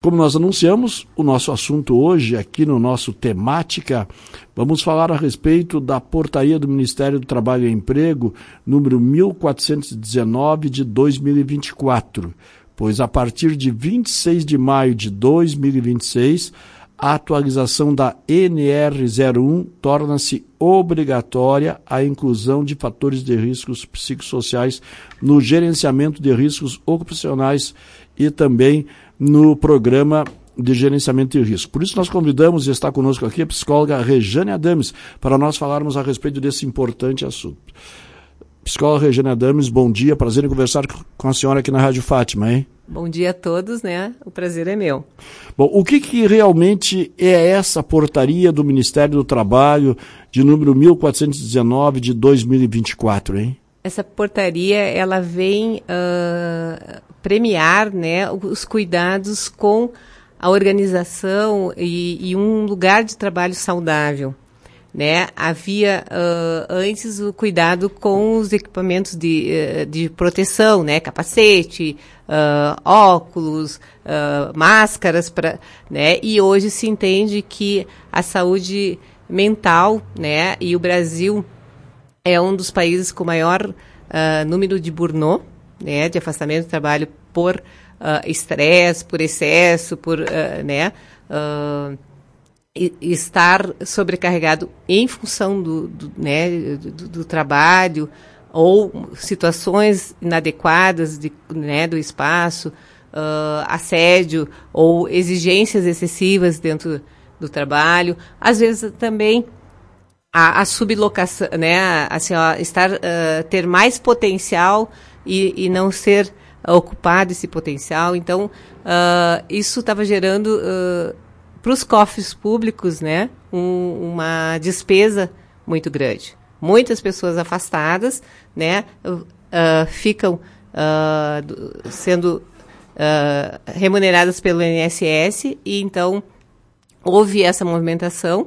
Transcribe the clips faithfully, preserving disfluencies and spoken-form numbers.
Como nós anunciamos, o nosso assunto hoje, aqui no nosso Temática, vamos falar a respeito da portaria do Ministério do Trabalho e Emprego, número mil quatrocentos e dezenove, de dois mil e vinte e quatro, pois a partir de vinte e seis de maio de dois mil e vinte e seis, a atualização da N R zero um torna-se obrigatória a inclusão de fatores de riscos psicossociais no gerenciamento de riscos ocupacionais e também no programa de gerenciamento de risco. Por isso nós convidamos, e está conosco aqui, a psicóloga Rejane Adames, para nós falarmos a respeito desse importante assunto. Psicóloga Rejane Adames, bom dia, prazer em conversar com a senhora aqui na Rádio Fátima, hein? Bom dia a todos, né? O prazer é meu. Bom, o que, que realmente é essa portaria do Ministério do Trabalho, de número mil quatrocentos e dezenove, de dois mil e vinte e quatro, hein? Essa portaria, ela vem uh, premiar, né, os cuidados com a organização e, e um lugar de trabalho saudável, né? Havia uh, antes o cuidado com os equipamentos de, uh, de proteção, né? Capacete, uh, óculos, uh, máscaras, pra, né? E hoje se entende que a saúde mental, né? E o Brasil é um dos países com maior uh, número de burnout, né, de afastamento do trabalho por estresse, uh, por excesso, por uh, né, uh, e, estar sobrecarregado em função do, do, né, do, do trabalho ou situações inadequadas de, né, do espaço, uh, assédio ou exigências excessivas dentro do trabalho, às vezes também A, a sublocação, né, assim, ó, estar, uh, ter mais potencial e, e não ser uh, ocupado esse potencial. Então, uh, isso estava gerando uh, para os cofres públicos, né, um, uma despesa muito grande. Muitas pessoas afastadas, né, uh, ficam uh, sendo uh, remuneradas pelo I N S S e então houve essa movimentação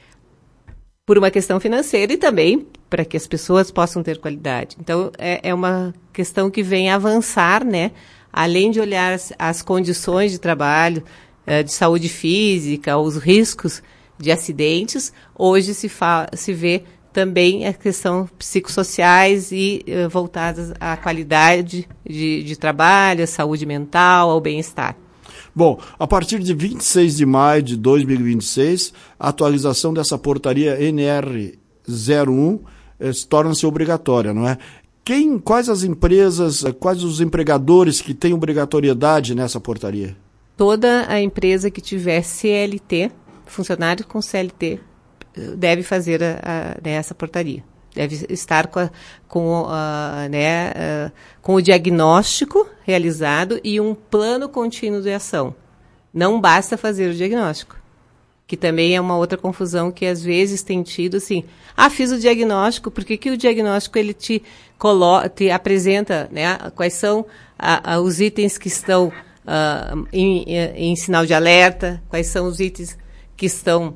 por uma questão financeira e também para que as pessoas possam ter qualidade. Então, é, é uma questão que vem avançar, né? Além de olhar as, as condições de trabalho, uh, de saúde física, os riscos de acidentes, hoje se, fa- se vê também a questão psicossociais e uh, voltadas à qualidade de, de trabalho, à saúde mental, ao bem-estar. Bom, a partir de vinte e seis de maio de dois mil e vinte e seis, a atualização dessa portaria N R zero um eh, torna-se obrigatória, não é? Quem, quais as empresas, quais os empregadores que têm obrigatoriedade nessa portaria? Toda a empresa que tiver C L T, funcionário com C L T, deve fazer a, a, né, essa portaria. Deve estar com, a, com, a, né, a, com o diagnóstico realizado e um plano contínuo de ação. Não basta fazer o diagnóstico, que também é uma outra confusão que às vezes tem tido, assim, ah, fiz o diagnóstico, por que que o diagnóstico ele te, colo- te apresenta, né, quais são a, a, os itens que estão uh, em, em, em sinal de alerta, quais são os itens que estão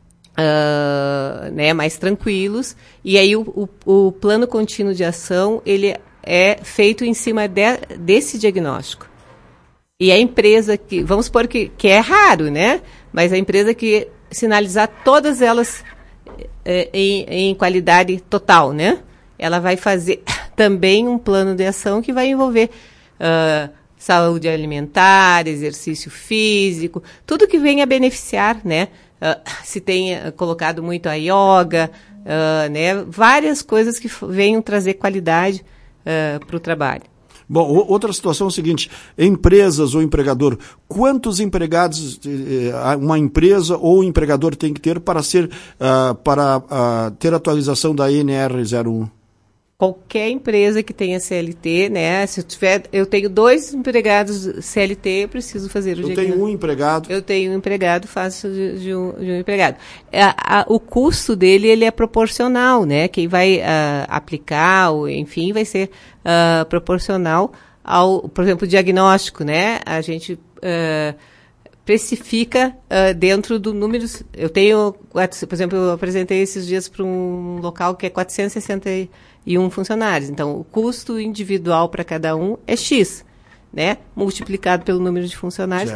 Uh, né, mais tranquilos, e aí o, o, o plano contínuo de ação ele é feito em cima de, desse diagnóstico. E a empresa que, vamos supor que, que é raro, né? Mas a empresa que sinalizar todas elas eh, em, em qualidade total, né? Ela vai fazer também um plano de ação que vai envolver uh, saúde alimentar, exercício físico, tudo que venha a beneficiar, né? Uh, se tem uh, colocado muito a yoga, uh, né? Várias coisas que f- venham trazer qualidade uh, para o trabalho. Bom, outra situação é o seguinte, empresas ou empregador, quantos empregados eh, uma empresa ou empregador tem que ter para, ser, uh, para uh, ter atualização da N R zero um? Qualquer empresa que tenha C L T, né? Se eu tiver, eu tenho dois empregados C L T, eu preciso fazer o Eu diagnóstico. tenho um empregado. Eu tenho um empregado, faço de, de, um, de um empregado. A, a, o custo dele, ele é proporcional, né? Quem vai uh, aplicar, ou, enfim, vai ser uh, proporcional ao, por exemplo, diagnóstico, né? A gente uh, precifica uh, dentro do número. Eu tenho, por exemplo, eu apresentei esses dias para um local que é quatrocentos e sessenta e um funcionários. Então, o custo individual para cada um é X, né? Multiplicado pelo número de funcionários. Certo.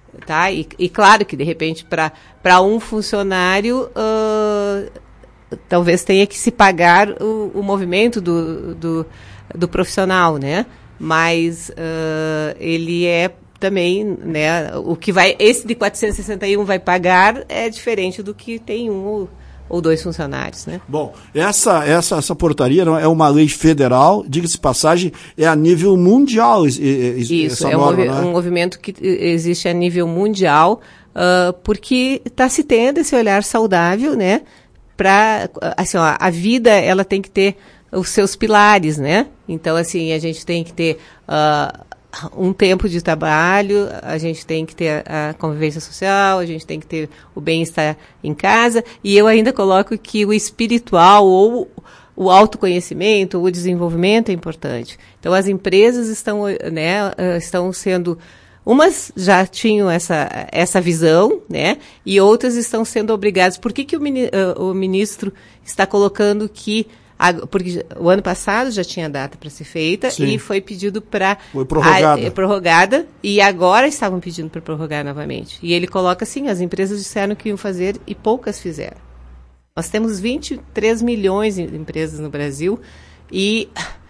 tá? E, e claro que, de repente, para um funcionário, uh, talvez tenha que se pagar o, o movimento do, do, do profissional, né? Mas uh, ele é também, né? O que vai, esse de quatrocentos e sessenta e um vai pagar é diferente do que tem um ou, ou dois funcionários, né? Bom, essa, essa, essa portaria não é uma lei federal, diga-se passagem, é a nível mundial. Isso, essa é norma, um, movi- não é? um movimento que existe a nível mundial, uh, porque está se tendo esse olhar saudável, né? Para, assim, ó, a vida, ela tem que ter os seus pilares, né? Então, assim, a gente tem que ter uh, um tempo de trabalho, a gente tem que ter a convivência social, a gente tem que ter o bem-estar em casa, e eu ainda coloco que o espiritual ou o autoconhecimento, o desenvolvimento é importante. Então, as empresas estão, né, estão sendo... Umas já tinham essa, essa visão, né, e outras estão sendo obrigadas. Por que, que o, mini, uh, o ministro está colocando que... Porque o ano passado já tinha data para ser feita. Sim. E foi pedido para... Foi prorrogada. A, prorrogada. E agora estavam pedindo para prorrogar novamente. E ele coloca assim, as empresas disseram que iam fazer e poucas fizeram. Nós temos vinte e três milhões de empresas no Brasil e,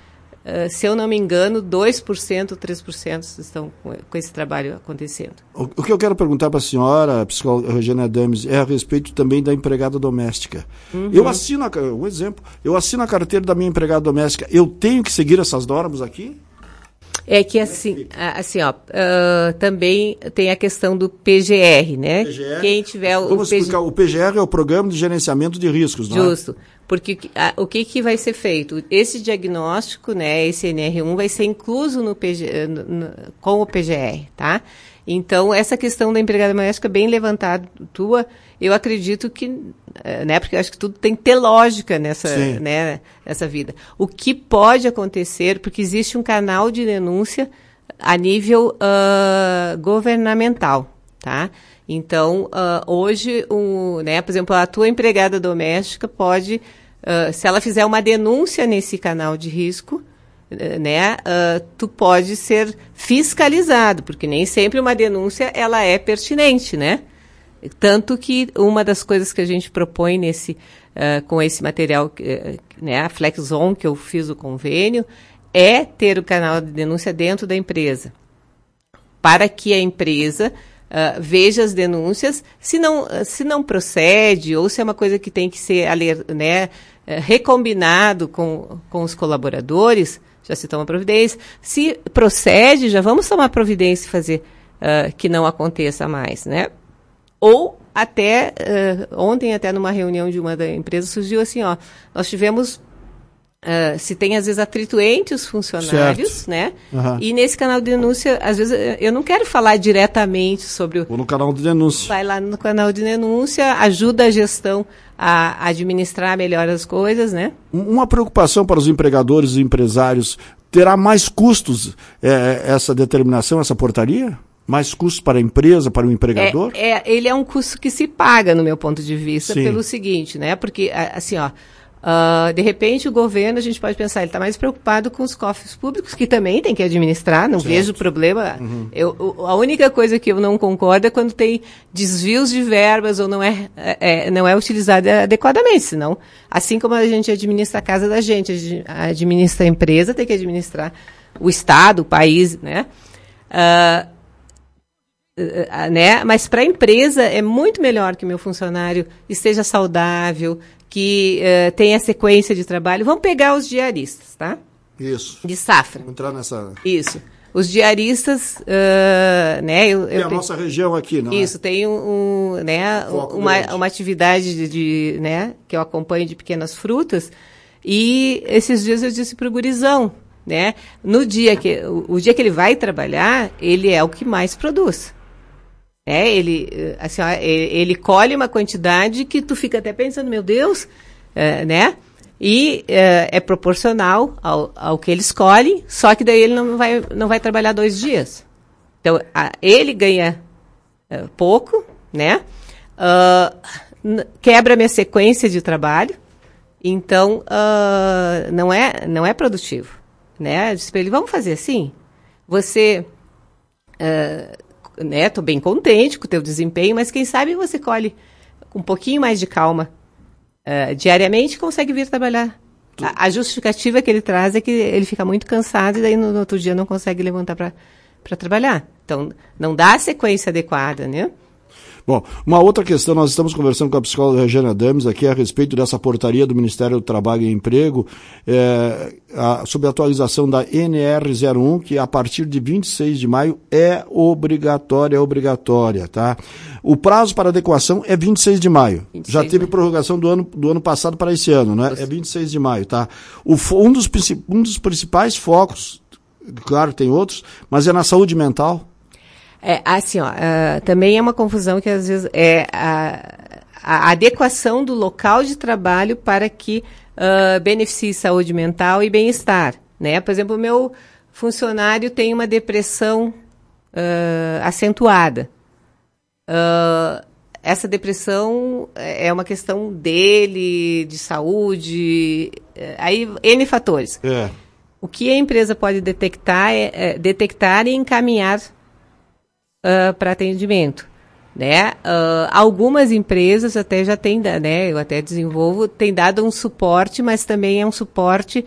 uh, se eu não me engano, dois por cento, três por cento estão com, com esse trabalho acontecendo. O, o que eu quero perguntar para a senhora, a psicóloga Regina Adames, é a respeito também da empregada doméstica. Uhum. Eu assino, a, um exemplo, eu assino a carteira da minha empregada doméstica, eu tenho que seguir essas normas aqui? É que assim, assim ó, uh, também tem a questão do P G R, né? P G R, quem tiver o vamos P G... explicar, o P G R é o Programa de Gerenciamento de Riscos, não é? Justo, porque a, o que, que vai ser feito? Esse diagnóstico, né, esse N R um vai ser incluso no P G, no, no, com o P G R, tá? Então, essa questão da empregada doméstica bem levantada tua, eu acredito que, né, porque eu acho que tudo tem que ter lógica nessa, né, nessa vida. O que pode acontecer, porque existe um canal de denúncia a nível uh, governamental, tá? Então, uh, hoje, um, né, por exemplo, a tua empregada doméstica pode, uh, se ela fizer uma denúncia nesse canal de risco, né, uh, tu pode ser fiscalizado, porque nem sempre uma denúncia ela é pertinente, né? Tanto que uma das coisas que a gente propõe nesse, uh, com esse material, uh, né, a FlexOn, que eu fiz o convênio, é ter o canal de denúncia dentro da empresa, para que a empresa uh, veja as denúncias, se não, se não procede, ou se é uma coisa que tem que ser, né, recombinado com, com os colaboradores, já se toma providência. Se procede, já vamos tomar providência e fazer uh, que não aconteça mais, né? Ou até, uh, ontem até numa reunião de uma da empresa surgiu assim, ó, nós tivemos, uh, se tem às vezes atrito entre os funcionários, certo, né? Uhum. E nesse canal de denúncia, às vezes eu não quero falar diretamente sobre o... Ou no canal de denúncia. Vai lá no canal de denúncia, ajuda a gestão a administrar melhor as coisas, né? Uma preocupação para os empregadores e empresários, terá mais custos é, essa determinação, essa portaria? Mais custos para a empresa, para o empregador? É, é, ele é um custo que se paga, no meu ponto de vista, Sim. pelo seguinte, né? Porque, assim, ó, uh, de repente o governo, a gente pode pensar, ele está mais preocupado com os cofres públicos, que também tem que administrar, não certo. Vejo problema. Uhum. Eu, a única coisa que eu não concordo é quando tem desvios de verbas ou não é, é, não é utilizado adequadamente, senão, assim como a gente administra a casa da gente, administra a empresa, tem que administrar o Estado, o país, né? Uh, Uh, né? Mas para a empresa é muito melhor que o meu funcionário esteja saudável, que uh, tenha sequência de trabalho. Vamos pegar os diaristas, tá? Isso. De safra. Vamos entrar nessa... Isso. Os diaristas, uh, né? Eu, tem eu a tenho... nossa região aqui, não Isso, é? tem um, um, né, uma, uma atividade de, de, né, que eu acompanho de pequenas frutas, e esses dias eu disse para o gurizão, né? No dia que, o, o dia que ele vai trabalhar, ele é o que mais produz. É, ele, assim, ó, ele, ele colhe uma quantidade que tu fica até pensando, meu Deus, é, né? E é, é proporcional ao, ao que ele escolhe, só que daí ele não vai, não vai trabalhar dois dias. Então, a, ele ganha é, pouco, né? Uh, quebra a minha sequência de trabalho, então uh, não é, não é produtivo, né? Eu disse para ele, vamos fazer assim? Você... Uh, né, tô bem contente com o teu desempenho, mas quem sabe você colhe um pouquinho mais de calma uh, diariamente e consegue vir trabalhar. A, a justificativa que ele traz é que ele fica muito cansado e daí no, no outro dia não consegue levantar para trabalhar. Então, não dá a sequência adequada, né? Bom, uma outra questão, nós estamos conversando com a psicóloga Regiane Adames aqui a respeito dessa portaria do Ministério do Trabalho e Emprego é, a, sobre a atualização da N R zero um, que a partir de vinte e seis de maio é obrigatória, é obrigatória, tá? O prazo para adequação é vinte e seis de maio. Já teve prorrogação do ano, do ano passado para esse ano, né? É vinte e seis de maio, tá? O, um, dos, um dos principais focos, claro, tem outros, mas é na saúde mental. É, assim, ó, uh, também é uma confusão que às vezes é a, a adequação do local de trabalho para que uh, beneficie saúde mental e bem-estar, né? Por exemplo, o meu funcionário tem uma depressão uh, acentuada. Uh, essa depressão é uma questão dele, de saúde, aí N fatores. É. O que a empresa pode detectar é, é detectar e encaminhar Uh, para atendimento, né? Uh, algumas empresas até já têm, né? Eu até desenvolvo, tem dado um suporte, mas também é um suporte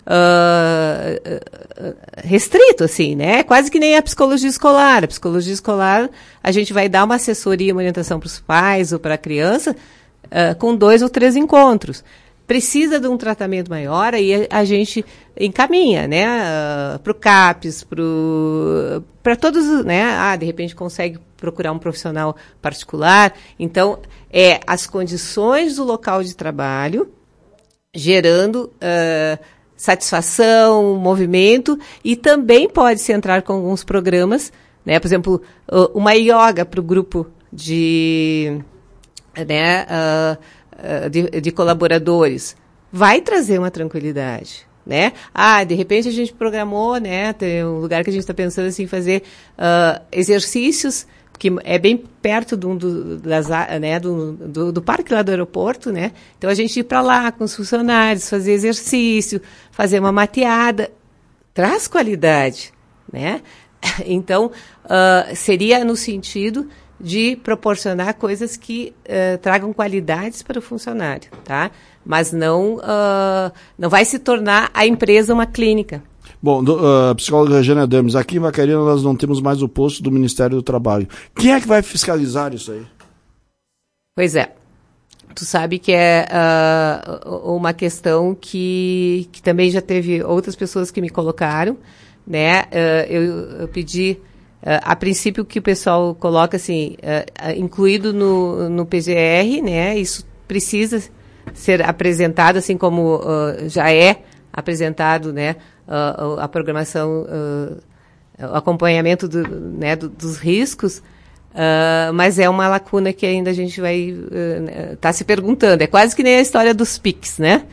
uh, uh, restrito, assim, né? Quase que nem a psicologia escolar. A psicologia escolar, a gente vai dar uma assessoria, uma orientação para os pais ou para a criança uh, com dois ou três encontros. Precisa de um tratamento maior, aí a, a gente encaminha, né, uh, para o CAPES, para todos, né, ah, de repente consegue procurar um profissional particular. Então, é as condições do local de trabalho gerando uh, satisfação, movimento, e também pode-se entrar com alguns programas, né, por exemplo, uh, uma yoga para o grupo de, né, uh, De, de colaboradores, vai trazer uma tranquilidade, né? Ah, de repente a gente programou, né? Tem um lugar que a gente está pensando assim, fazer uh, exercícios, que é bem perto do, do, das, né? do, do, do parque lá do aeroporto, né? Então a gente ir para lá com os funcionários, fazer exercício, fazer uma mateada, traz qualidade, né? Então, uh, seria no sentido de proporcionar coisas que uh, tragam qualidades para o funcionário, tá? Mas não, uh, não vai se tornar a empresa uma clínica. Bom, do, uh, psicóloga Regiane Adames, aqui em Vacaria nós não temos mais o posto do Ministério do Trabalho. Quem é que vai fiscalizar isso aí? Pois é. Tu sabe que é uh, uma questão que, que também já teve outras pessoas que me colocaram, né? Uh, eu, eu pedi... Uh, a princípio que o pessoal coloca assim, uh, uh, incluído no, no P G R, né? Isso precisa ser apresentado, assim como uh, já é apresentado, né? Uh, a programação, uh, o acompanhamento do, né? do, dos riscos, uh, mas é uma lacuna que ainda a gente vai estar uh, tá se perguntando. É quase que nem a história dos P I Cs, né?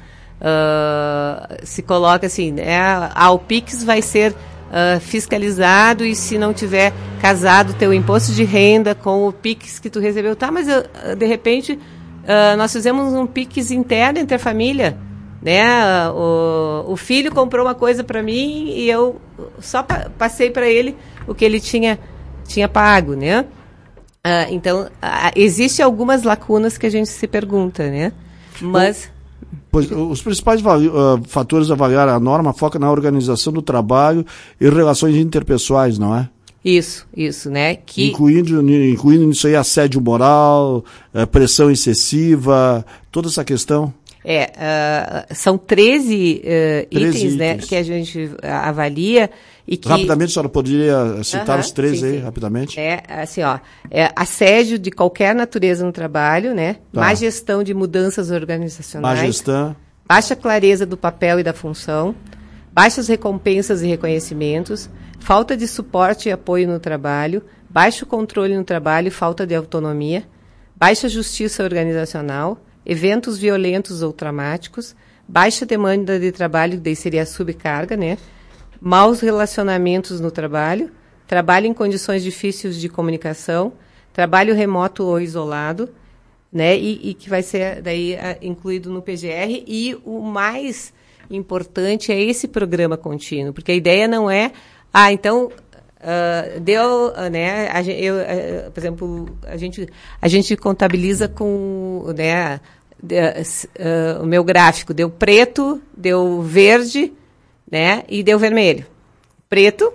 Uh, se coloca assim, né? Ah, o P I Cs vai ser Uh, fiscalizado, e se não tiver casado teu imposto de renda com o P I X que tu recebeu, tá, mas eu, de repente uh, nós fizemos um P I X interno entre a família, né, uh, o, o filho comprou uma coisa para mim e eu só pa- passei para ele o que ele tinha, tinha pago, né, uh, então uh, existem algumas lacunas que a gente se pergunta, né, mas... Pois, os principais uh, fatores a avaliar a norma focam na organização do trabalho e relações interpessoais, não é? Isso, isso, né? Que... Incluindo, incluindo nisso aí assédio moral, uh, pressão excessiva, toda essa questão. É, uh, são treze, uh, itens, itens, né, que a gente avalia. E que... Rapidamente, a senhora poderia citar uh-huh, os treze sim, aí, sim. rapidamente? É, assim, ó, é assédio de qualquer natureza no trabalho, né? Tá. Má gestão de mudanças organizacionais. Má gestão. Baixa clareza do papel e da função. Baixas recompensas e reconhecimentos. Falta de suporte e apoio no trabalho. Baixo controle no trabalho e falta de autonomia. Baixa justiça organizacional. Eventos violentos ou traumáticos. Baixa demanda de trabalho, daí seria a subcarga, né? Maus relacionamentos no trabalho, trabalho em condições difíceis de comunicação, trabalho remoto ou isolado, né, e, e que vai ser daí a, incluído no P G R, e o mais importante é esse programa contínuo, porque a ideia não é, ah, então Uh, deu, né, a, eu, uh, por exemplo, a gente, a gente contabiliza com, né, de, uh, o meu gráfico, deu preto, deu verde, né, e deu vermelho. Preto,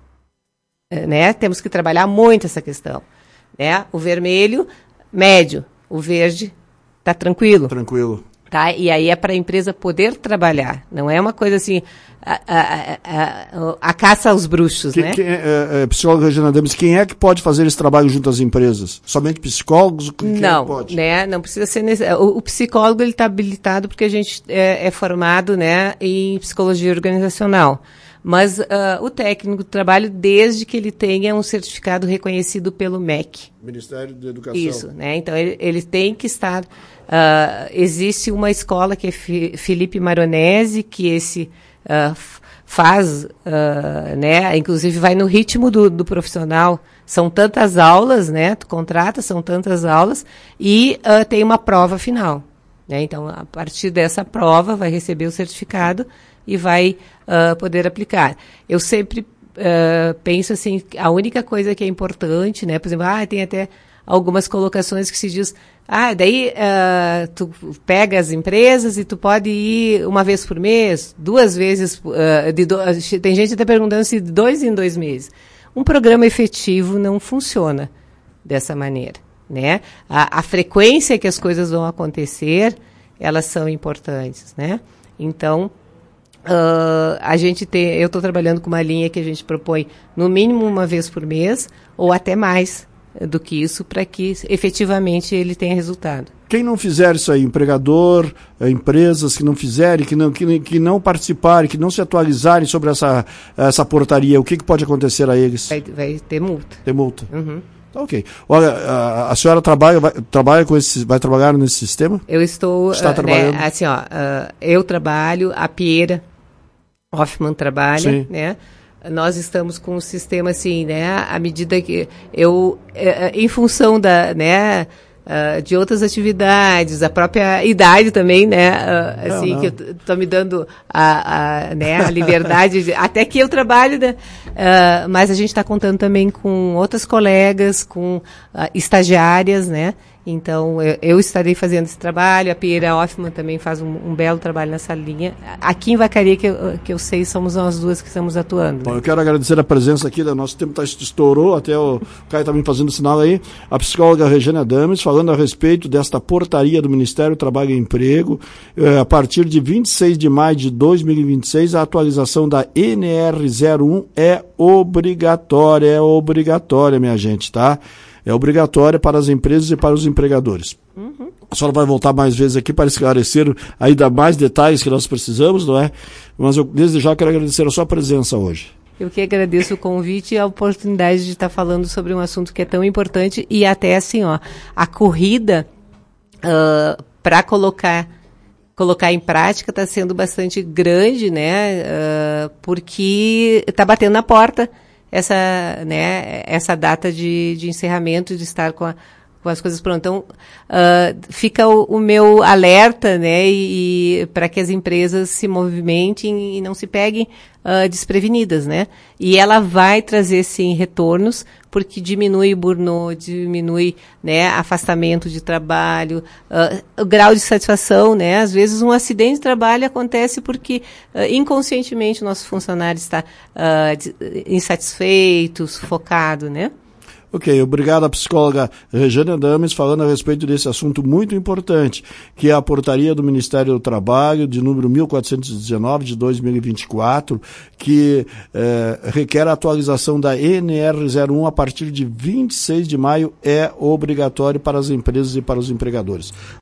uh, né, temos que trabalhar muito essa questão, né, o vermelho, médio, o verde, tá tranquilo. Tranquilo. Tá? E aí é para a empresa poder trabalhar. Não é uma coisa assim, a, a, a, a caça aos bruxos, que, né? Que, é, é, psicóloga Regina Dames, quem é que pode fazer esse trabalho junto às empresas? Somente psicólogos? Quem não, é que pode? Né? Não precisa ser necessário. O, o psicólogo ele está habilitado porque a gente é, é formado, né, em psicologia organizacional. Mas uh, o técnico do trabalho, desde que ele tenha um certificado reconhecido pelo M E C. Ministério da Educação. Isso, né? Então ele, ele tem que estar... Uh, existe uma escola que é F- Felipe Maronese, que esse uh, faz, uh, né? Inclusive vai no ritmo do, do profissional. São tantas aulas, né? Tu contrata, são tantas aulas, e uh, tem uma prova final. Né? Então, a partir dessa prova, vai receber o certificado e vai uh, poder aplicar. Eu sempre uh, penso assim, a única coisa que é importante, né? Por exemplo, ah, tem até algumas colocações que se diz, ah, daí uh, tu pega as empresas e tu pode ir uma vez por mês, duas vezes, uh, de do, tem gente até perguntando se de dois em dois meses. Um programa efetivo não funciona dessa maneira, né? A, a frequência que as coisas vão acontecer, elas são importantes, né? Então, Uh, a gente tem, eu estou trabalhando com uma linha que a gente propõe no mínimo uma vez por mês ou até mais do que isso para que efetivamente ele tenha resultado. Quem não fizer isso aí, empregador, empresas que não fizerem, que não, que, que não participarem, que não se atualizarem sobre essa, essa portaria, o que, que pode acontecer a eles? Vai, vai ter multa. Ter multa. Uhum. Tá, ok. Olha, a, a senhora trabalha, vai, trabalha com esse, vai trabalhar nesse sistema? Eu estou, Está uh, trabalhando? Né, assim, ó, uh, eu trabalho, a Pieira Hoffmann trabalha, Sim. né? Nós estamos com um sistema assim, né? À medida que eu, em função da, né? Uh, de outras atividades, a própria idade também, né? Uh, assim, não, não. Que eu tô me dando a, a, né? a liberdade, de, até que eu trabalho, né? Uh, mas a gente está contando também com outras colegas, com uh, estagiárias, né? Então, eu, eu estarei fazendo esse trabalho, a Pieira Hoffmann também faz um, um belo trabalho nessa linha. Aqui em Vacaria, que eu, que eu sei, somos nós duas que estamos atuando. Bom, né? Eu quero agradecer a presença aqui, do nosso tempo tá, estourou, até o Caio está me fazendo sinal aí, a psicóloga Regina Dames, falando a respeito desta portaria do Ministério do Trabalho e Emprego, eh, a partir de vinte e seis de maio de dois mil e vinte e seis, a atualização da N R zero um é obrigatória, é obrigatória, minha gente, tá? É obrigatória para as empresas e para os empregadores. Uhum. A senhora vai voltar mais vezes aqui para esclarecer ainda mais detalhes que nós precisamos, não é? Mas eu desde já quero agradecer a sua presença hoje. Eu que agradeço o convite e a oportunidade de estar falando sobre um assunto que é tão importante e até assim, ó, a corrida uh, para colocar colocar em prática está sendo bastante grande, né? Uh, porque está batendo na porta essa, né, essa data de, de encerramento, de estar com, a, com as coisas prontas. Então, uh, fica o, o meu alerta, né, e, e para que as empresas se movimentem e não se peguem uh, desprevenidas, né. E ela vai trazer, sim, retornos, porque diminui o burnout, diminui, né, afastamento de trabalho, uh, o grau de satisfação, né, às vezes um acidente de trabalho acontece porque uh, inconscientemente o nosso funcionário está uh, insatisfeito, sufocado, né. Ok, obrigado à psicóloga Regina Dames, falando a respeito desse assunto muito importante, que é a portaria do Ministério do Trabalho, de número mil quatrocentos e dezenove, de dois mil e vinte e quatro, que eh, requer a atualização da N R zero um a partir de vinte e seis de maio, é obrigatório para as empresas e para os empregadores.